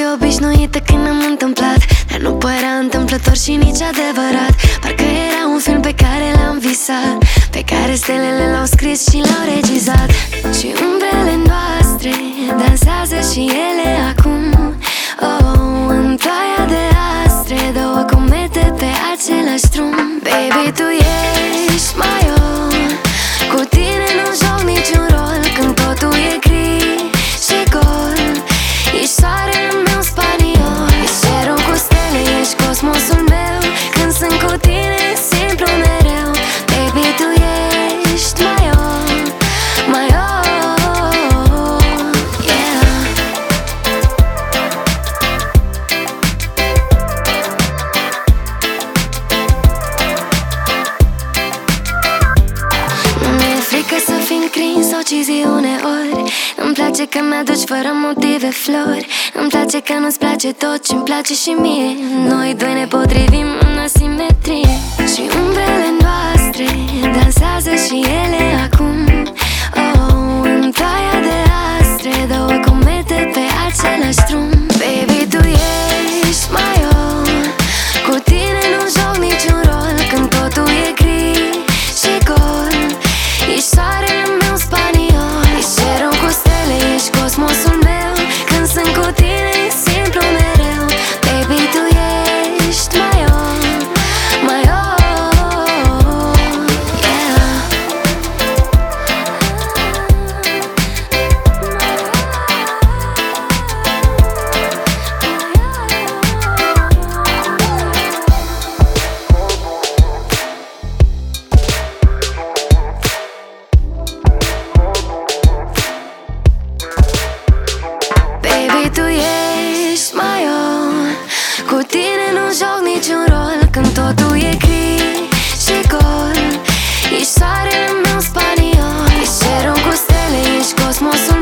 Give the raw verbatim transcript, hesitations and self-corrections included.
obișnuită când am întâmplat, dar nu părea întâmplător și nici adevărat. Parcă era un film pe care l-am visat, pe care stelele l-au scris și l-au regizat. Și umbrele noastre dansează și ele acum, oh, în ploaia de astre, două comete pe același drum. Baby, tu ești mai oh, cu tine nu joc niciun rol, când totul e gri și gol. Ești soarele meu spaniol, ești cerul cu stele, ești cosmosul meu. Când sunt cu tine, simplu mereu. Baby, tu ești mai oh, mai oh, yeah. Nu mi-e frică să fim crins o ciziune ori. Îmi place că mi-aduci fără motive flori. Îmi place că nu-ți place tot ce-mi place și mie. Noi doi ne potrivim în asimetrie. Și umbrele noastre dansează și ele acum, oh, în ploaia de astre, două comete pe același drum. Baby, tu ești mai oh, cu tine nu joc niciun rol, când totul e gri și gol. Ești soarele meu spaniol, ești cerul cu stele, ești cosmosul meu. Când sunt cu tine, simplu mereu. Baby, tu ești mai oh, mai oh, yeah. Baby, tu ești mai oh, cu tine nu joc niciun rol, când totul e gri și gol. Ești soarele meu spaniol, ești cerul cu stele, ești cosmosul